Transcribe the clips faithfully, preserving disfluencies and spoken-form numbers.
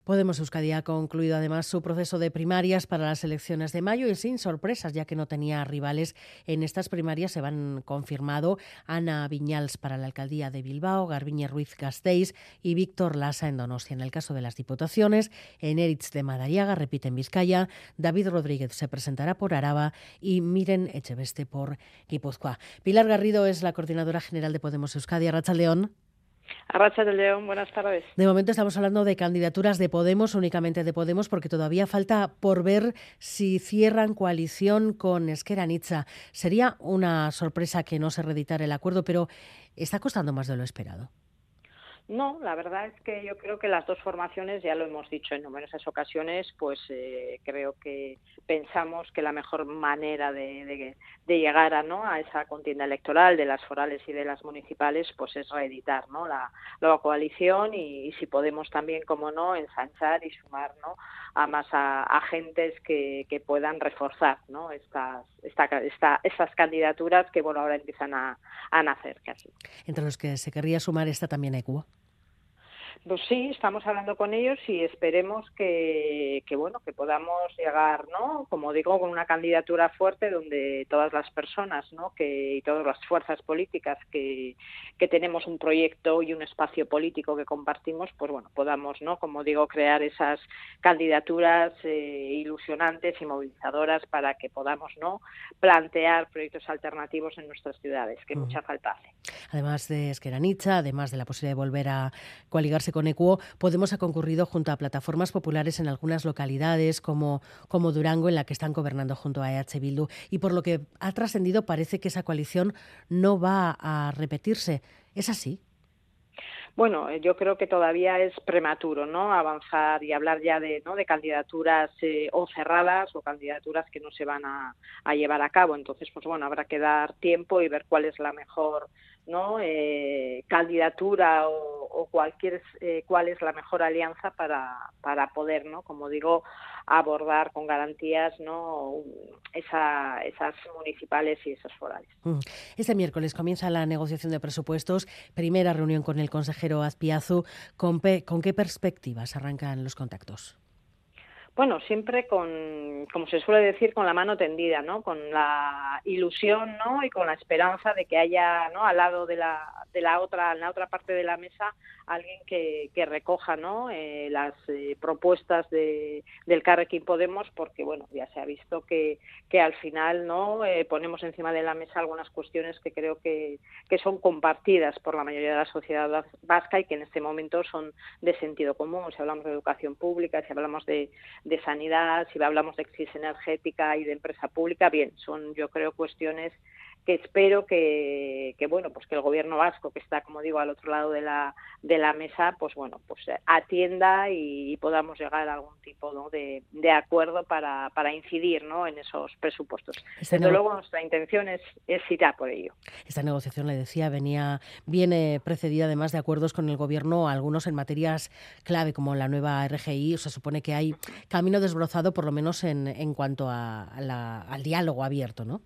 Podemos Euskadi ha concluido además su proceso de primarias para las elecciones de mayo y sin sorpresas, ya que no tenía rivales. En estas primarias se van confirmado Ana Viñals para la alcaldía de Bilbao, Garbiñe Ruiz Gasteiz y Víctor Lasa en Donostia. En el caso de las diputaciones, Eneritz de Madariaga repite en Vizcaya, David Rodríguez se presentará por Araba y Miren Echeveste por Guipúzcoa. Pilar Garrido es la coordinadora general de Podemos Euskadi. Arratsaldeon. Arratsaldeon, buenas tardes. De momento estamos hablando de candidaturas de Podemos, únicamente de Podemos, porque todavía falta por ver si cierran coalición con Ezker Anitza. Sería una sorpresa que no se reeditara el acuerdo, pero está costando más de lo esperado. No, la verdad es que yo creo que las dos formaciones, ya lo hemos dicho en numerosas ocasiones, pues eh, creo que pensamos que la mejor manera de, de, de llegar a, ¿no? a esa contienda electoral de las forales y de las municipales, pues es reeditar, ¿no? la, la coalición y, y si podemos también, como no, ensanchar y sumar, ¿no? a más a, agentes que, que puedan reforzar, ¿no? estas, esta, esta, esas candidaturas que bueno ahora empiezan a, a nacer casi. Entre los que se querría sumar está también ECUA. Pues sí, estamos hablando con ellos y esperemos que, que bueno que podamos llegar, ¿no? Como digo, con una candidatura fuerte donde todas las personas, ¿no? Que y todas las fuerzas políticas que, que tenemos un proyecto y un espacio político que compartimos, pues bueno, podamos, ¿no? Como digo, crear esas candidaturas eh, ilusionantes y movilizadoras para que podamos, ¿no? plantear proyectos alternativos en nuestras ciudades, que uh-huh. mucha falta hace. Además de Ezker Anitza, además de la posibilidad de volver a coaligarse con ECUO, Podemos ha concurrido junto a plataformas populares en algunas localidades como, como Durango, en la que están gobernando junto a E H Bildu. Y por lo que ha trascendido, parece que esa coalición no va a repetirse. ¿Es así? Bueno, yo creo que todavía es prematuro, ¿no? Avanzar y hablar ya de, ¿no? de candidaturas eh, o cerradas o candidaturas que no se van a, a llevar a cabo. Entonces, pues bueno, habrá que dar tiempo y ver cuál es la mejor, ¿no? eh, candidatura o, o cualquier eh, cuál es la mejor alianza para para poder, ¿no? Como digo, abordar con garantías, ¿no? Esa, esas municipales y esas forales. Este miércoles comienza la negociación de presupuestos, primera reunión con el consejero Azpiazu. ¿Con, pe- con qué perspectivas arrancan los contactos? Bueno, siempre con, como se suele decir, con la mano tendida, ¿no? Con la ilusión, ¿no? Y con la esperanza de que haya, ¿no? Al lado de la de la otra, en la otra parte de la mesa, alguien que, que recoja, ¿no? Eh, las eh, propuestas de del Elkarrekin Podemos, porque bueno, ya se ha visto que que al final, ¿no? Eh, ponemos encima de la mesa algunas cuestiones que creo que que son compartidas por la mayoría de la sociedad vasca y que en este momento son de sentido común. Si hablamos de educación pública, si hablamos de de sanidad, si hablamos de crisis energética y de empresa pública, bien, son yo creo cuestiones que espero que, que bueno pues que el gobierno vasco, que está como digo al otro lado de la de la mesa, pues bueno pues atienda y, y podamos llegar a algún tipo, ¿no? de, de acuerdo para, para incidir, ¿no? en esos presupuestos. Esta Desde nego- luego nuestra intención es, es ir a por ello. Esta negociación, le decía, venía viene precedida además de acuerdos con el gobierno, algunos en materias clave como la nueva R G I. O se supone que hay camino desbrozado, por lo menos en, en cuanto a, a la, al diálogo abierto, ¿no?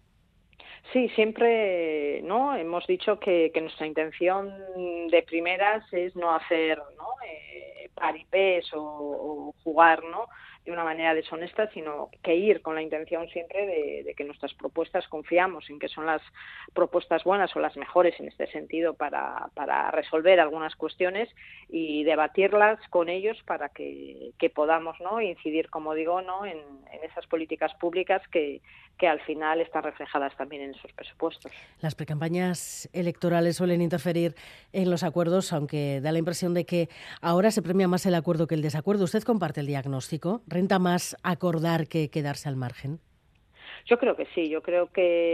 Sí, siempre, ¿no? Hemos dicho que, que nuestra intención de primeras es no hacer, ¿no? Eh, paripés o, o jugar, ¿no? de una manera deshonesta, sino que ir con la intención siempre de, de que nuestras propuestas confiamos en que son las propuestas buenas o las mejores en este sentido para, para resolver algunas cuestiones y debatirlas con ellos para que, que podamos, ¿no? incidir, como digo, ¿no? en, en esas políticas públicas que, que al final están reflejadas también en esos presupuestos. Las precampañas electorales suelen interferir en los acuerdos, aunque da la impresión de que ahora se premia más el acuerdo que el desacuerdo. ¿Usted comparte el diagnóstico? ¿Renta más acordar que quedarse al margen? Yo creo que sí, yo creo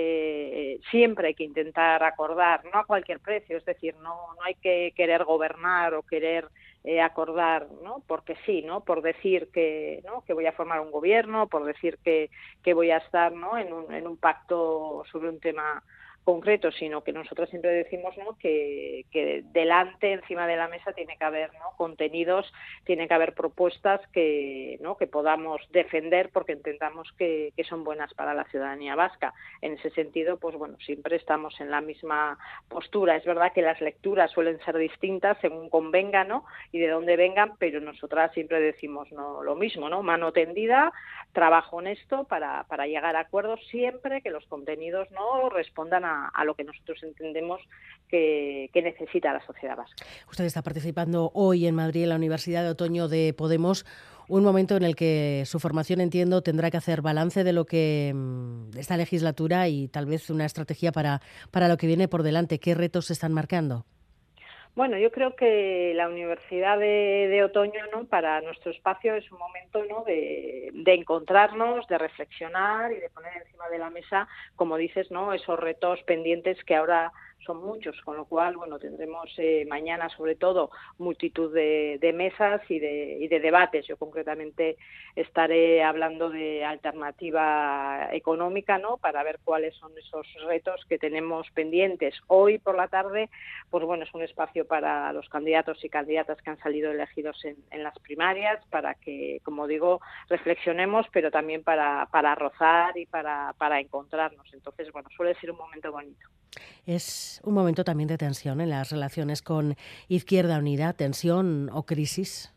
que siempre hay que intentar acordar, no a cualquier precio, es decir, no, no hay que querer gobernar o querer eh, acordar, ¿no? Porque sí, ¿no? Por decir que, ¿no? que voy a formar un gobierno, por decir que, que voy a estar, ¿no? en un, en un pacto sobre un tema concreto, sino que nosotros siempre decimos, ¿no?, que, que delante, encima de la mesa, tiene que haber, ¿no?, contenidos, tiene que haber propuestas que, ¿no?, que podamos defender porque entendamos que, que son buenas para la ciudadanía vasca. En ese sentido, pues bueno, siempre estamos en la misma postura. Es verdad que las lecturas suelen ser distintas según convenga, ¿no?, y de dónde vengan, pero nosotras siempre decimos, ¿no?, lo mismo, ¿no?, mano tendida, trabajo honesto para, para llegar a acuerdos, siempre que los contenidos no respondan a, a lo que nosotros entendemos que, que necesita la sociedad vasca. Usted está participando hoy en Madrid en la Universidad de Otoño de Podemos, un momento en el que su formación, entiendo, tendrá que hacer balance de lo que de esta legislatura y tal vez una estrategia para, para lo que viene por delante. ¿Qué retos se están marcando? Bueno, yo creo que la Universidad de, de Otoño, ¿no?, para nuestro espacio es un momento, ¿no?, de, de encontrarnos, de reflexionar y de poner encima de la mesa, como dices, ¿no?, esos retos pendientes que ahora son muchos, con lo cual, bueno, tendremos eh, mañana, sobre todo, multitud de, de mesas y de, y de debates. Yo concretamente estaré hablando de alternativa económica, ¿no?, para ver cuáles son esos retos que tenemos pendientes. Hoy por la tarde, pues bueno, es un espacio para los candidatos y candidatas que han salido elegidos en, en las primarias, para que, como digo, reflexionemos, pero también para, para rozar y para, para encontrarnos. Entonces, bueno, suele ser un momento bonito. Es un momento también de tensión en las relaciones con Izquierda Unida, tensión o crisis.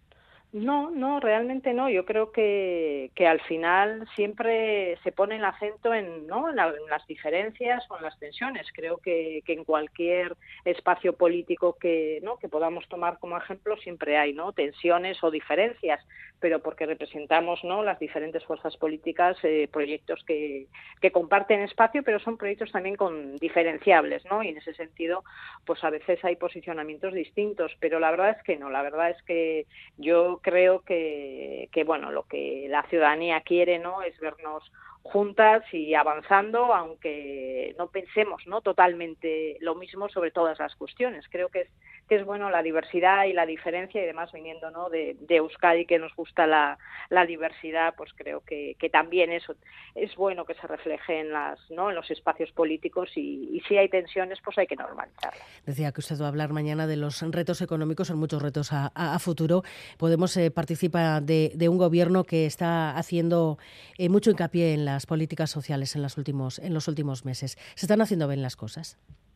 No, no, realmente no. Yo creo que, que al final siempre se pone el acento en, ¿no?, en, la, en las diferencias o en las tensiones. Creo que, que en cualquier espacio político que, ¿no?, que podamos tomar como ejemplo siempre hay, ¿no?, tensiones o diferencias, pero porque representamos, ¿no?, las diferentes fuerzas políticas, eh, proyectos que, que comparten espacio, pero son proyectos también con diferenciables, ¿no? Y en ese sentido, pues a veces hay posicionamientos distintos, pero la verdad es que no. La verdad es que yo creo que, que bueno, lo que la ciudadanía quiere, ¿no?, es vernos juntas y avanzando, aunque no pensemos, ¿no?, totalmente lo mismo sobre todas las cuestiones. Creo que es que es bueno la diversidad y la diferencia, y además viniendo, ¿no?, de, de Euskadi, que nos gusta la, la diversidad, pues creo que, que también eso es bueno que se refleje en las, ¿no?, en los espacios políticos, y, y si hay tensiones, pues hay que normalizarlas. Decía que usted va a hablar mañana de los retos económicos, son muchos retos a, a, a futuro. Podemos eh, participa de, de un gobierno que está haciendo eh, mucho hincapié en las políticas sociales en los últimos en los últimos meses. ¿Se están haciendo bien las cosas?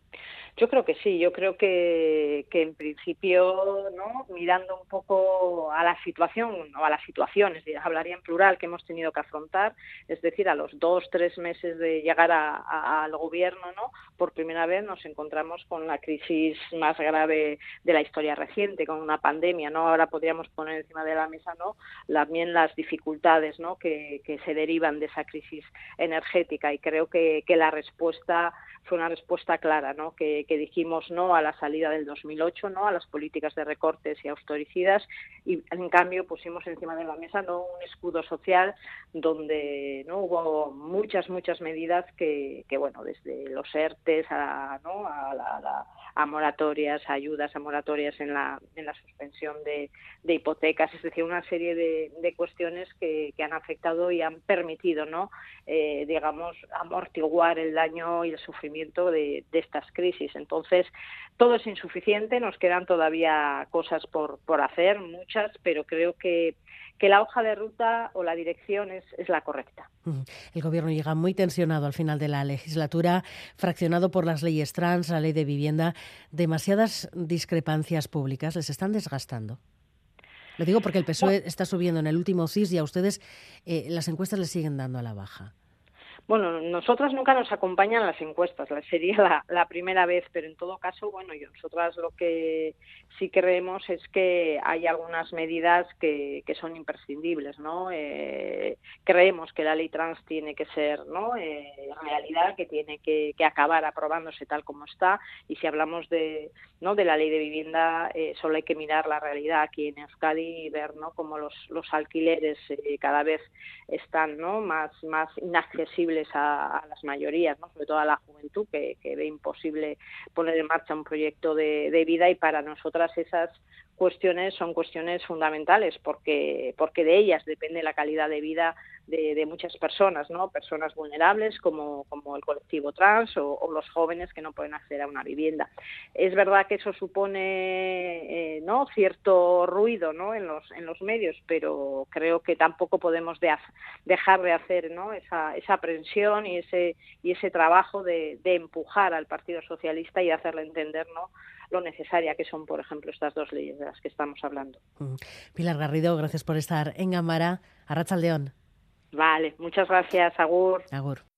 Yo creo que sí, yo creo que, que en principio, ¿no?, mirando un poco a la situación o a las situaciones, hablaría en plural, que hemos tenido que afrontar, es decir, a los dos, tres meses de llegar a, a, al gobierno, ¿no?, por primera vez nos encontramos con la crisis más grave de la historia reciente, con una pandemia, ¿no? Ahora podríamos poner encima de la mesa, ¿no?, también las dificultades, ¿no?, que, que se derivan de esa crisis energética, y creo que, que la respuesta fue una respuesta clara, ¿no?, que, que dijimos no a la salida del dos mil ocho, no a las políticas de recortes y austericidas, y en cambio pusimos encima de la mesa, ¿no?, un escudo social donde, ¿no?, hubo muchas, muchas medidas que, que bueno, desde los ERTES a, ¿no?, a, la, a, la, a moratorias, a ayudas a moratorias en la, en la suspensión de, de hipotecas, es decir, una serie de, de cuestiones que, que han afectado y han permitido, ¿no?, eh, digamos, amortiguar el daño y el sufrimiento De, de estas crisis. Entonces, todo es insuficiente, nos quedan todavía cosas por, por hacer, muchas, pero creo que, que la hoja de ruta o la dirección es, es la correcta. El Gobierno llega muy tensionado al final de la legislatura, fraccionado por las leyes trans, la ley de vivienda. Demasiadas discrepancias públicas les están desgastando. Lo digo porque el P S O E está subiendo en el último C I S y a ustedes eh, las encuestas les siguen dando a la baja. Bueno, nosotras nunca nos acompañan las encuestas, sería la, la primera vez, pero en todo caso, bueno, yo, nosotras lo que sí creemos es que hay algunas medidas que, que son imprescindibles, ¿no? Eh, creemos que la ley trans tiene que ser, ¿no?, eh, realidad, que tiene que, que acabar aprobándose tal como está, y si hablamos de, ¿no?, de la ley de vivienda, eh, solo hay que mirar la realidad aquí en Euskadi y ver, ¿no?, cómo los, los alquileres eh, cada vez están, ¿no?, más, más inaccesibles A, a las mayorías, ¿no?, sobre todo a la juventud, que, que ve imposible poner en marcha un proyecto de, de vida, y para nosotras esas cuestiones son cuestiones fundamentales, porque porque de ellas depende la calidad de vida de, de muchas personas, ¿no? Personas vulnerables como, como el colectivo trans o, o los jóvenes que no pueden acceder a una vivienda. Es verdad que eso supone eh, ¿no? cierto ruido, ¿no? en los en los medios, pero creo que tampoco podemos de, dejar de hacer, ¿no? esa esa presión y ese y ese trabajo de, de empujar al Partido Socialista y hacerle entender, ¿no? lo necesaria que son, por ejemplo, estas dos leyes de las que estamos hablando. Pilar Garrido, gracias por estar en Gambara. Arratsaldeon. Vale, muchas gracias, agur. Agur.